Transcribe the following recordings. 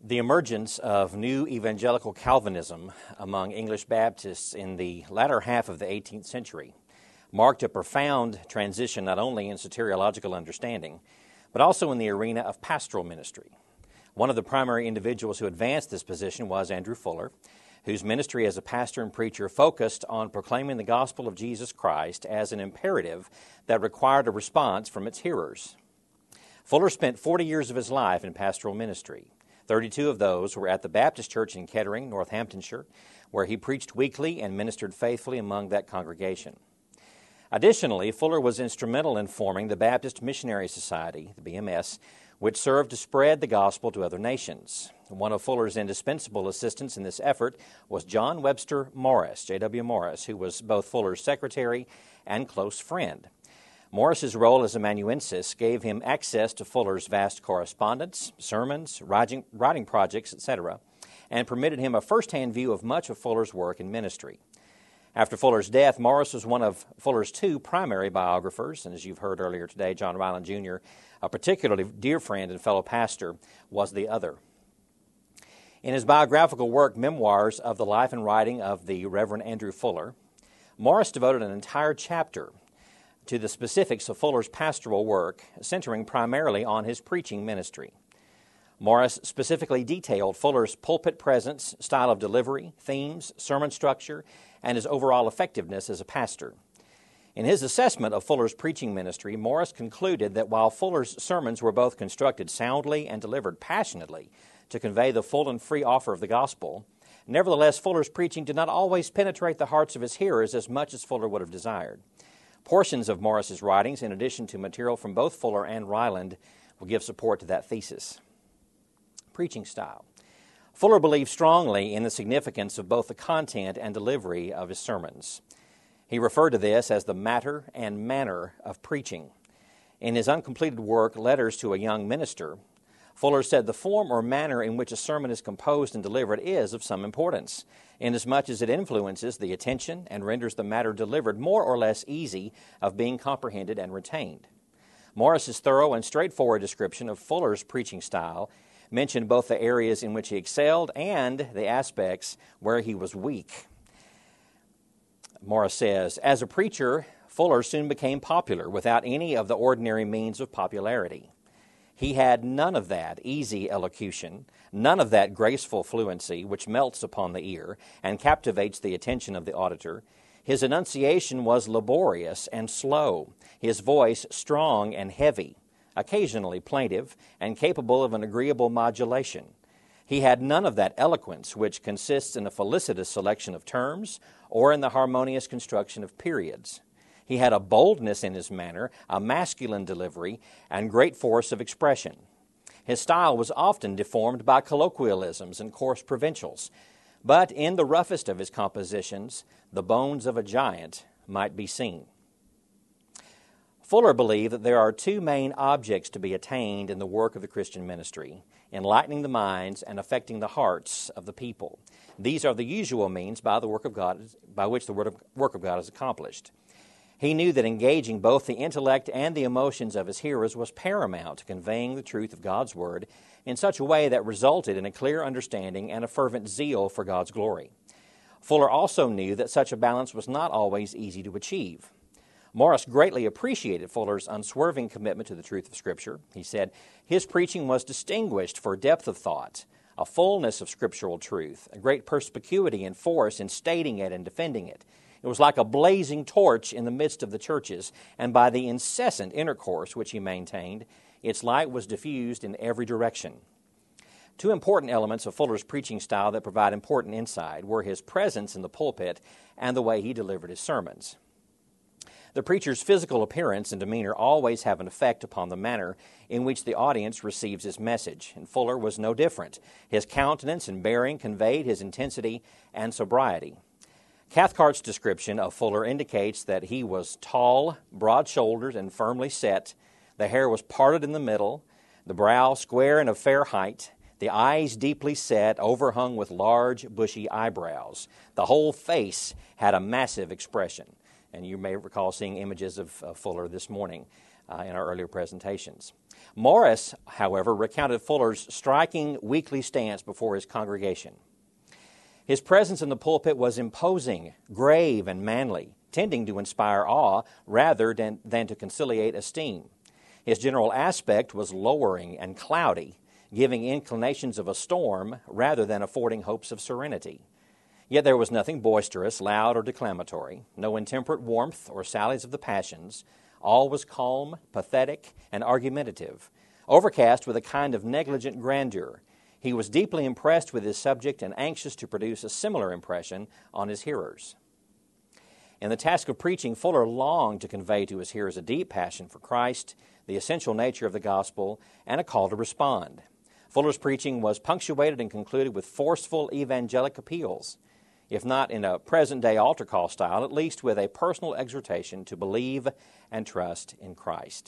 The emergence of new evangelical Calvinism among English Baptists in the latter half of the 18th century marked a profound transition not only in soteriological understanding, but also in the arena of pastoral ministry. One of the primary individuals who advanced this position was Andrew Fuller, whose ministry as a pastor and preacher focused on proclaiming the gospel of Jesus Christ as an imperative that required a response from its hearers. Fuller spent 40 years of his life in pastoral ministry. 32 of those were at the Baptist Church in Kettering, Northamptonshire, where he preached weekly and ministered faithfully among that congregation. Additionally, Fuller was instrumental in forming the Baptist Missionary Society, the BMS, which served to spread the gospel to other nations. One of Fuller's indispensable assistants in this effort was John Webster Morris, J.W. Morris, who was both Fuller's secretary and close friend. Morris's role as amanuensis gave him access to Fuller's vast correspondence, sermons, writing projects, etc., and permitted him a first-hand view of much of Fuller's work and ministry. After Fuller's death, Morris was one of Fuller's two primary biographers, and as you've heard earlier today, John Ryland Jr., a particularly dear friend and fellow pastor, was the other. In his biographical work, Memoirs of the Life and Writing of the Reverend Andrew Fuller, Morris devoted an entire chapter to the specifics of Fuller's pastoral work, centering primarily on his preaching ministry. Morris specifically detailed Fuller's pulpit presence, style of delivery, themes, sermon structure, and his overall effectiveness as a pastor. In his assessment of Fuller's preaching ministry, Morris concluded that while Fuller's sermons were both constructed soundly and delivered passionately to convey the full and free offer of the gospel, nevertheless Fuller's preaching did not always penetrate the hearts of his hearers as much as Fuller would have desired. Portions of Morris's writings, in addition to material from both Fuller and Ryland, will give support to that thesis. Preaching style. Fuller believed strongly in the significance of both the content and delivery of his sermons. He referred to this as the matter and manner of preaching. In his uncompleted work, Letters to a Young Minister, Fuller said the form or manner in which a sermon is composed and delivered is of some importance, inasmuch as it influences the attention and renders the matter delivered more or less easy of being comprehended and retained. Morris's thorough and straightforward description of Fuller's preaching style mentioned both the areas in which he excelled and the aspects where he was weak. Morris says, as a preacher, Fuller soon became popular without any of the ordinary means of popularity. He had none of that easy elocution, none of that graceful fluency which melts upon the ear and captivates the attention of the auditor. His enunciation was laborious and slow, his voice strong and heavy, occasionally plaintive and capable of an agreeable modulation. He had none of that eloquence which consists in a felicitous selection of terms or in the harmonious construction of periods. He had a boldness in his manner, a masculine delivery, and great force of expression. His style was often deformed by colloquialisms and coarse provincials, but in the roughest of his compositions, the bones of a giant might be seen. Fuller believed that there are two main objects to be attained in the work of the Christian ministry: enlightening the minds and affecting the hearts of the people. These are the usual means by which the work of God is accomplished. He knew that engaging both the intellect and the emotions of his hearers was paramount to conveying the truth of God's Word in such a way that resulted in a clear understanding and a fervent zeal for God's glory. Fuller also knew that such a balance was not always easy to achieve. Morris greatly appreciated Fuller's unswerving commitment to the truth of Scripture. He said, his preaching was distinguished for depth of thought, a fullness of scriptural truth, a great perspicuity and force in stating it and defending it. It was like a blazing torch in the midst of the churches, and by the incessant intercourse which he maintained, its light was diffused in every direction. Two important elements of Fuller's preaching style that provide important insight were his presence in the pulpit and the way he delivered his sermons. The preacher's physical appearance and demeanor always have an effect upon the manner in which the audience receives his message, and Fuller was no different. His countenance and bearing conveyed his intensity and sobriety. Cathcart's description of Fuller indicates that he was tall, broad-shouldered, and firmly set. The hair was parted in the middle, the brow square and of fair height, the eyes deeply set, overhung with large, bushy eyebrows. The whole face had a massive expression. And you may recall seeing images of Fuller this morning in our earlier presentations. Morris, however, recounted Fuller's striking weekly stance before his congregation. His presence in the pulpit was imposing, grave, and manly, tending to inspire awe rather than to conciliate esteem. His general aspect was lowering and cloudy, giving inclinations of a storm rather than affording hopes of serenity. Yet there was nothing boisterous, loud, or declamatory, no intemperate warmth or sallies of the passions. All was calm, pathetic, and argumentative, overcast with a kind of negligent grandeur. He was deeply impressed with his subject and anxious to produce a similar impression on his hearers. In the task of preaching, Fuller longed to convey to his hearers a deep passion for Christ, the essential nature of the gospel, and a call to respond. Fuller's preaching was punctuated and concluded with forceful evangelic appeals, if not in a present-day altar call style, at least with a personal exhortation to believe and trust in Christ.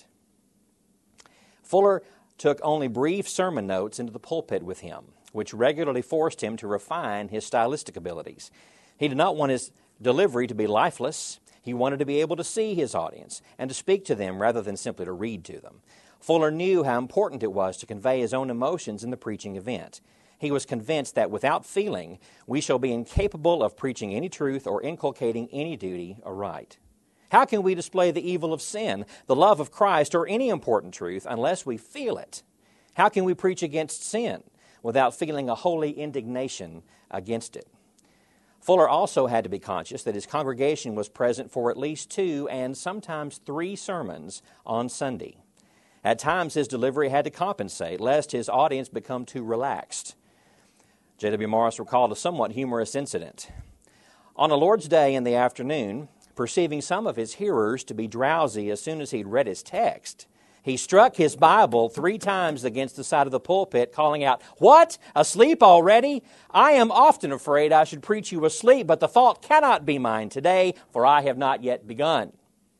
Fuller took only brief sermon notes into the pulpit with him, which regularly forced him to refine his stylistic abilities. He did not want his delivery to be lifeless. He wanted to be able to see his audience and to speak to them rather than simply to read to them. Fuller knew how important it was to convey his own emotions in the preaching event. He was convinced that without feeling, we shall be incapable of preaching any truth or inculcating any duty or right. How can we display the evil of sin, the love of Christ, or any important truth unless we feel it? How can we preach against sin without feeling a holy indignation against it? Fuller also had to be conscious that his congregation was present for at least 2 and sometimes 3 sermons on Sunday. At times his delivery had to compensate, lest his audience become too relaxed. J.W. Morris recalled a somewhat humorous incident. On a Lord's Day in the afternoon, perceiving some of his hearers to be drowsy as soon as he'd read his text, he struck his Bible 3 times against the side of the pulpit, calling out, "What? Asleep already? I am often afraid I should preach you asleep, but the fault cannot be mine today, for I have not yet begun."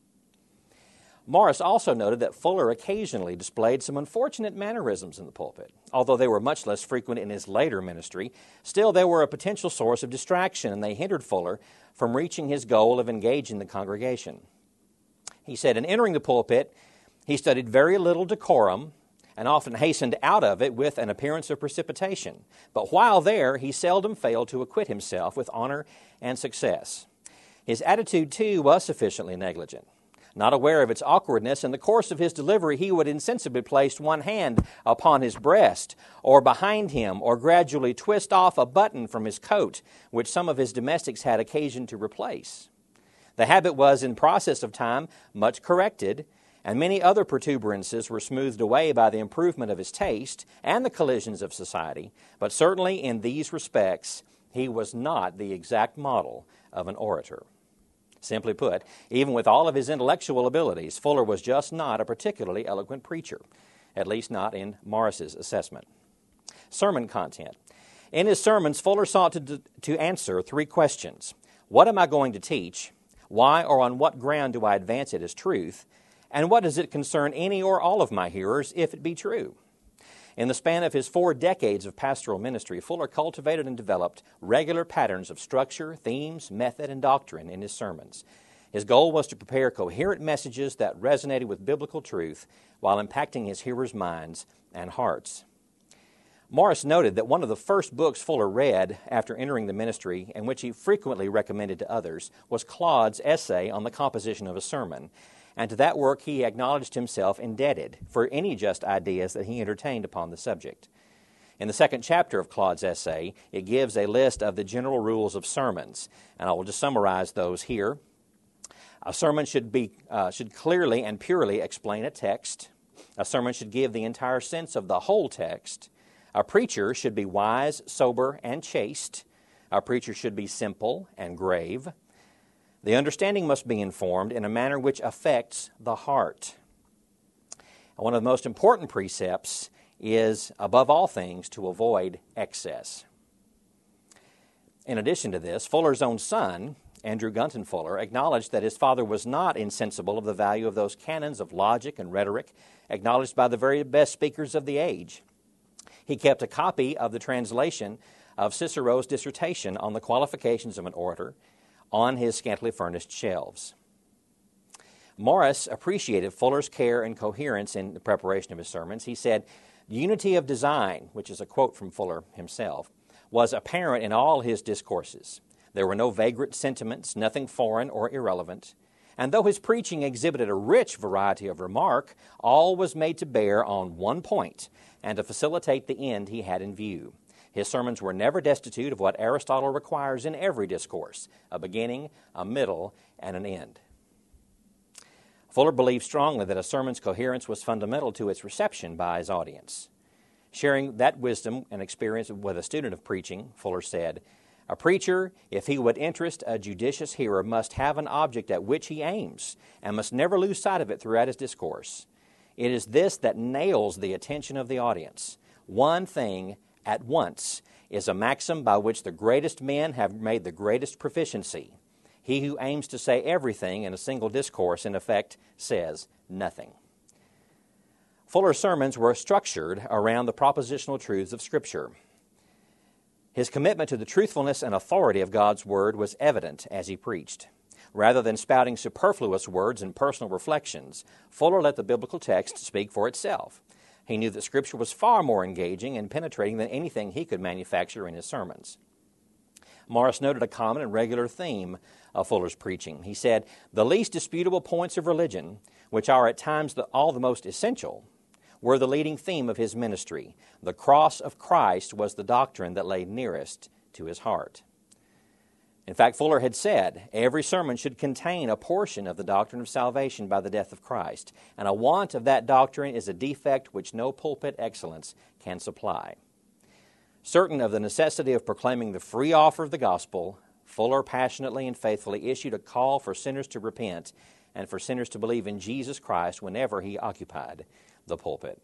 Morris also noted that Fuller occasionally displayed some unfortunate mannerisms in the pulpit. Although they were much less frequent in his later ministry, still they were a potential source of distraction, and they hindered Fuller from reaching his goal of engaging the congregation. He said, in entering the pulpit, he studied very little decorum and often hastened out of it with an appearance of precipitation. But while there, he seldom failed to acquit himself with honor and success. His attitude, too, was sufficiently negligent. Not aware of its awkwardness, in the course of his delivery he would insensibly place one hand upon his breast or behind him, or gradually twist off a button from his coat, which some of his domestics had occasion to replace. The habit was, in process of time, much corrected, and many other protuberances were smoothed away by the improvement of his taste and the collisions of society, but certainly in these respects he was not the exact model of an orator. Simply put, even with all of his intellectual abilities, Fuller was just not a particularly eloquent preacher, at least not in Morris's assessment. Sermon content. In his sermons, Fuller sought to answer 3 questions. What am I going to teach? Why or on what ground do I advance it as truth? And what does it concern any or all of my hearers if it be true? In the span of his 4 decades of pastoral ministry, Fuller cultivated and developed regular patterns of structure, themes, method, and doctrine in his sermons. His goal was to prepare coherent messages that resonated with biblical truth while impacting his hearers' minds and hearts. Morris noted that one of the first books Fuller read after entering the ministry, and which he frequently recommended to others, was Claude's essay on the composition of a sermon. And to that work he acknowledged himself indebted for any just ideas that he entertained upon the subject. In the 2nd chapter of Claude's essay, it gives a list of the general rules of sermons, and I will just summarize those here. A sermon should clearly and purely explain a text. A sermon should give the entire sense of the whole text. A preacher should be wise, sober, and chaste. A preacher should be simple and grave. The understanding must be informed in a manner which affects the heart. And one of the most important precepts is, above all things, to avoid excess. In addition to this, Fuller's own son, Andrew Gunton Fuller, acknowledged that his father was not insensible of the value of those canons of logic and rhetoric acknowledged by the very best speakers of the age. He kept a copy of the translation of Cicero's dissertation on the qualifications of an orator on his scantily furnished shelves. Morris appreciated Fuller's care and coherence in the preparation of his sermons. He said, "Unity of design," which is a quote from Fuller himself, "was apparent in all his discourses. There were no vagrant sentiments, nothing foreign or irrelevant. And though his preaching exhibited a rich variety of remark, all was made to bear on one point, and to facilitate the end he had in view. His sermons were never destitute of what Aristotle requires in every discourse, a beginning, a middle, and an end." Fuller believed strongly that a sermon's coherence was fundamental to its reception by his audience. Sharing that wisdom and experience with a student of preaching, Fuller said, "A preacher, if he would interest a judicious hearer, must have an object at which he aims, and must never lose sight of it throughout his discourse. It is this that nails the attention of the audience. One thing at once is a maxim by which the greatest men have made the greatest proficiency. He who aims to say everything in a single discourse, in effect, says nothing." Fuller's sermons were structured around the propositional truths of Scripture. His commitment to the truthfulness and authority of God's Word was evident as he preached. Rather than spouting superfluous words and personal reflections, Fuller let the biblical text speak for itself. He knew that Scripture was far more engaging and penetrating than anything he could manufacture in his sermons. Morris noted a common and regular theme of Fuller's preaching. He said, "The least disputable points of religion, which are at times all the most essential, were the leading theme of his ministry. The cross of Christ was the doctrine that lay nearest to his heart." In fact, Fuller had said, every sermon should contain a portion of the doctrine of salvation by the death of Christ, and a want of that doctrine is a defect which no pulpit excellence can supply. Certain of the necessity of proclaiming the free offer of the gospel, Fuller passionately and faithfully issued a call for sinners to repent and for sinners to believe in Jesus Christ whenever he occupied the pulpit.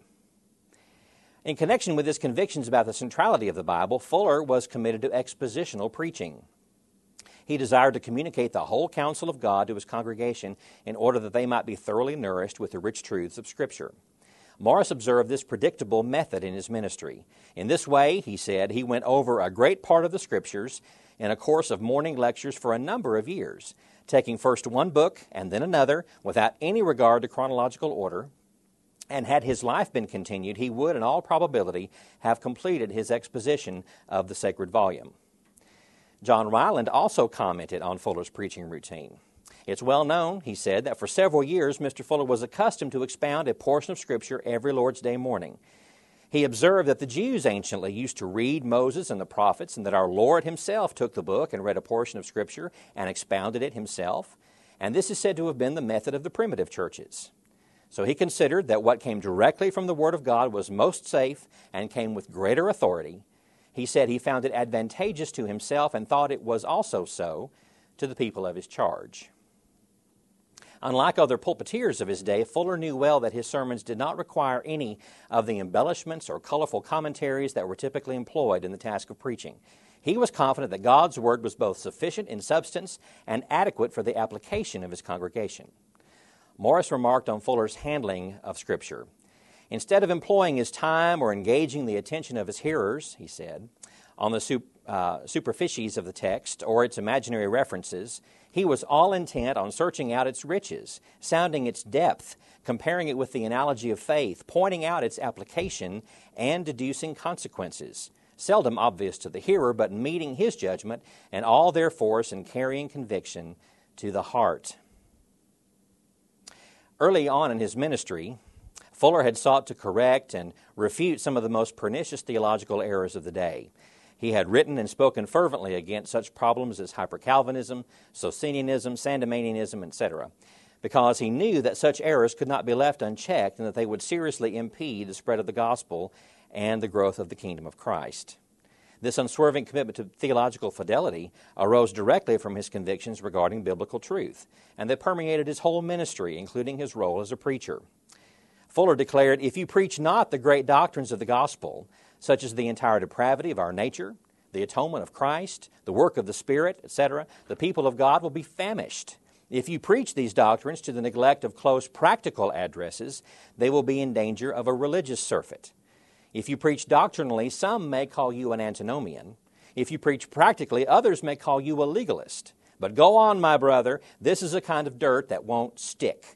In connection with his convictions about the centrality of the Bible, Fuller was committed to expositional preaching. He desired to communicate the whole counsel of God to his congregation in order that they might be thoroughly nourished with the rich truths of Scripture. Morris observed this predictable method in his ministry. In this way, he said, he went over a great part of the Scriptures in a course of morning lectures for a number of years, taking first one book and then another without any regard to chronological order. And had his life been continued, he would, in all probability, have completed his exposition of the sacred volume. John Ryland also commented on Fuller's preaching routine. "It's well known," he said, "that for several years Mr. Fuller was accustomed to expound a portion of Scripture every Lord's Day morning. He observed that the Jews anciently used to read Moses and the prophets, and that our Lord himself took the book and read a portion of Scripture and expounded it himself, and this is said to have been the method of the primitive churches. So he considered that what came directly from the Word of God was most safe and came with greater authority. He said he found it advantageous to himself and thought it was also so to the people of his charge." Unlike other pulpiteers of his day, Fuller knew well that his sermons did not require any of the embellishments or colorful commentaries that were typically employed in the task of preaching. He was confident that God's Word was both sufficient in substance and adequate for the application of his congregation. Morris remarked on Fuller's handling of Scripture. "Instead of employing his time or engaging the attention of his hearers," he said, "on the superficies of the text or its imaginary references, he was all intent on searching out its riches, sounding its depth, comparing it with the analogy of faith, pointing out its application, and deducing consequences, seldom obvious to the hearer, but meeting his judgment and all their force and carrying conviction to the heart." Early on in his ministry, Fuller had sought to correct and refute some of the most pernicious theological errors of the day. He had written and spoken fervently against such problems as hyper-Calvinism, Socinianism, Sandemanianism, etc., because he knew that such errors could not be left unchecked and that they would seriously impede the spread of the gospel and the growth of the kingdom of Christ. This unswerving commitment to theological fidelity arose directly from his convictions regarding biblical truth, and they permeated his whole ministry, including his role as a preacher. Fuller declared, "If you preach not the great doctrines of the gospel, such as the entire depravity of our nature, the atonement of Christ, the work of the Spirit, etc., the people of God will be famished. If you preach these doctrines to the neglect of close practical addresses, they will be in danger of a religious surfeit. If you preach doctrinally, some may call you an antinomian. If you preach practically, others may call you a legalist. But go on, my brother, this is a kind of dirt that won't stick.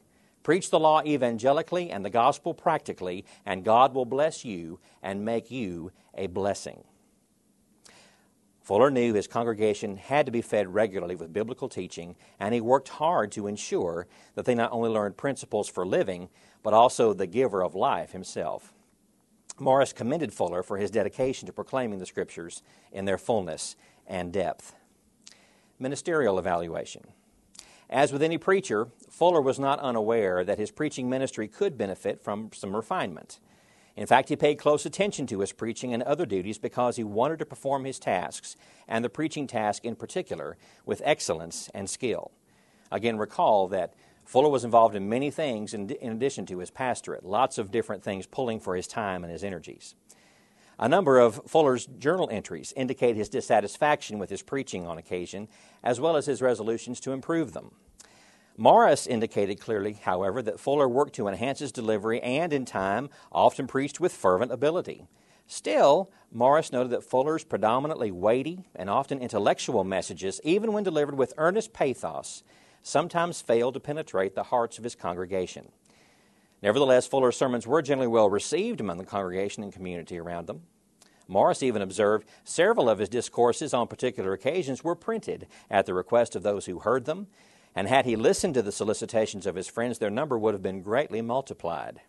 Preach the law evangelically and the gospel practically, and God will bless you and make you a blessing. Fuller knew his congregation had to be fed regularly with biblical teaching, and he worked hard to ensure that they not only learned principles for living, but also the giver of life himself. Morris commended Fuller for his dedication to proclaiming the Scriptures in their fullness and depth. Ministerial evaluation. As with any preacher, Fuller was not unaware that his preaching ministry could benefit from some refinement. In fact, he paid close attention to his preaching and other duties because he wanted to perform his tasks, and the preaching task in particular, with excellence and skill. Again, recall that Fuller was involved in many things in addition to his pastorate, lots of different things pulling for his time and his energies. A number of Fuller's journal entries indicate his dissatisfaction with his preaching on occasion, as well as his resolutions to improve them. Morris indicated clearly, however, that Fuller worked to enhance his delivery and, in time, often preached with fervent ability. Still, Morris noted that Fuller's predominantly weighty and often intellectual messages, even when delivered with earnest pathos, sometimes failed to penetrate the hearts of his congregation. Nevertheless, Fuller's sermons were generally well received among the congregation and community around them. Morris even observed several of his discourses on particular occasions were printed at the request of those who heard them, and had he listened to the solicitations of his friends, their number would have been greatly multiplied.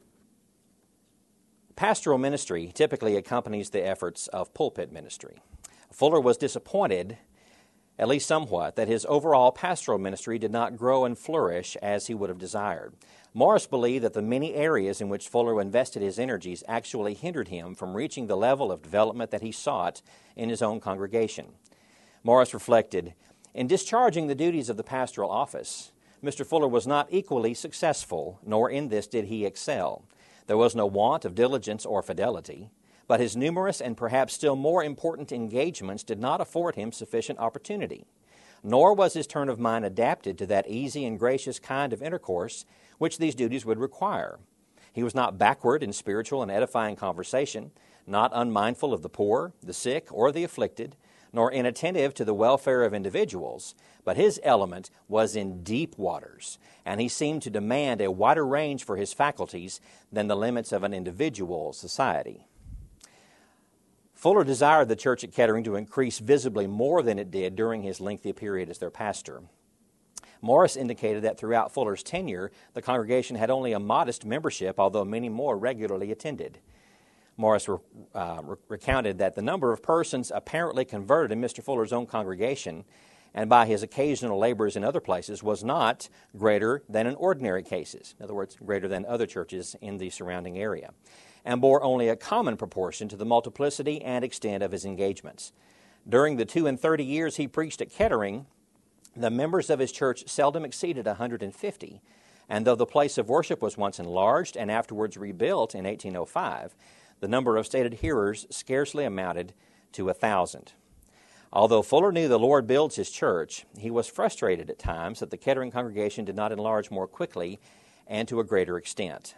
Pastoral ministry typically accompanies the efforts of pulpit ministry. Fuller was disappointed, at least somewhat, that his overall pastoral ministry did not grow and flourish as he would have desired. Morris believed that the many areas in which Fuller invested his energies actually hindered him from reaching the level of development that he sought in his own congregation. Morris reflected, "In discharging the duties of the pastoral office, Mr. Fuller was not equally successful, nor in this did he excel. There was no want of diligence or fidelity, but his numerous and perhaps still more important engagements did not afford him sufficient opportunity. Nor was his turn of mind adapted to that easy and gracious kind of intercourse which these duties would require. He was not backward in spiritual and edifying conversation, not unmindful of the poor, the sick, or the afflicted, nor inattentive to the welfare of individuals, but his element was in deep waters, and he seemed to demand a wider range for his faculties than the limits of an individual society." Fuller desired the church at Kettering to increase visibly more than it did during his lengthy period as their pastor. Morris indicated that throughout Fuller's tenure, the congregation had only a modest membership, although many more regularly attended. Morris recounted that the number of persons apparently converted in Mr. Fuller's own congregation and by his occasional labors in other places was not greater than in ordinary cases, in other words, greater than other churches in the surrounding area, and bore only a common proportion to the multiplicity and extent of his engagements. During the 32 years he preached at Kettering, the members of his church seldom exceeded 150, and though the place of worship was once enlarged and afterwards rebuilt in 1805, the number of stated hearers scarcely amounted to 1,000. Although Fuller knew the Lord builds his church, he was frustrated at times that the Kettering congregation did not enlarge more quickly and to a greater extent.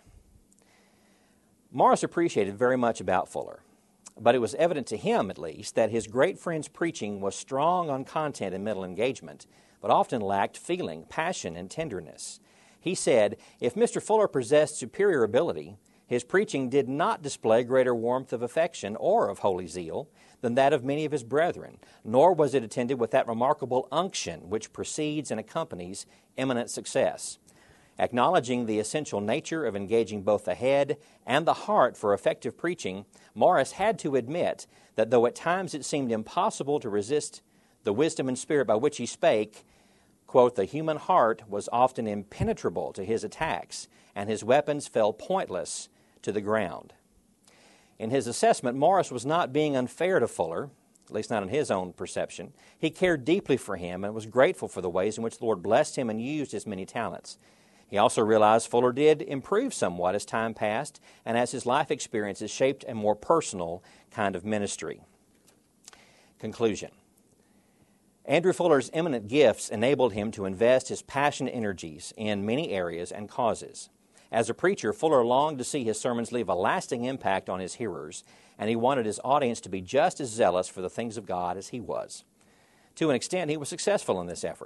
Morris appreciated very much about Fuller, but it was evident to him, at least, that his great friend's preaching was strong on content and mental engagement, but often lacked feeling, passion, and tenderness. He said, if Mr. Fuller possessed superior ability, his preaching did not display greater warmth of affection or of holy zeal than that of many of his brethren, nor was it attended with that remarkable unction which precedes and accompanies eminent success. Acknowledging the essential nature of engaging both the head and the heart for effective preaching, Morris had to admit that though at times it seemed impossible to resist the wisdom and spirit by which he spake, quote, the human heart was often impenetrable to his attacks, and his weapons fell pointless to the ground. In his assessment, Morris was not being unfair to Fuller, at least not in his own perception. He cared deeply for him and was grateful for the ways in which the Lord blessed him and used his many talents. He also realized Fuller did improve somewhat as time passed and as his life experiences shaped a more personal kind of ministry. Conclusion. Andrew Fuller's eminent gifts enabled him to invest his passionate energies in many areas and causes. As a preacher, Fuller longed to see his sermons leave a lasting impact on his hearers, and he wanted his audience to be just as zealous for the things of God as he was. To an extent, he was successful in this effort.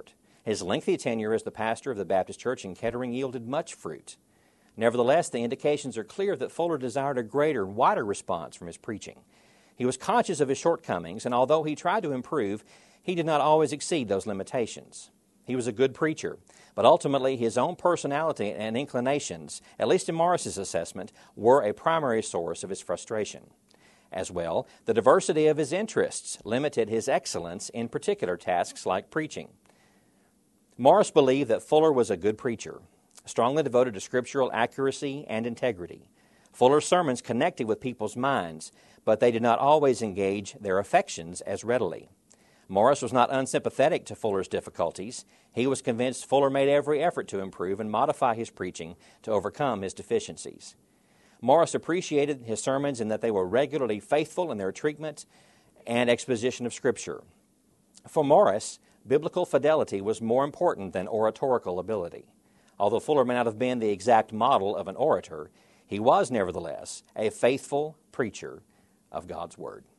His lengthy tenure as the pastor of the Baptist Church in Kettering yielded much fruit. Nevertheless, the indications are clear that Fuller desired a greater and wider response from his preaching. He was conscious of his shortcomings, and although he tried to improve, he did not always exceed those limitations. He was a good preacher, but ultimately his own personality and inclinations, at least in Morris's assessment, were a primary source of his frustration. As well, the diversity of his interests limited his excellence in particular tasks like preaching. Morris believed that Fuller was a good preacher, strongly devoted to scriptural accuracy and integrity. Fuller's sermons connected with people's minds, but they did not always engage their affections as readily. Morris was not unsympathetic to Fuller's difficulties. He was convinced Fuller made every effort to improve and modify his preaching to overcome his deficiencies. Morris appreciated his sermons in that they were regularly faithful in their treatment and exposition of Scripture. For Morris, biblical fidelity was more important than oratorical ability. Although Fuller may not have been the exact model of an orator, he was nevertheless a faithful preacher of God's Word.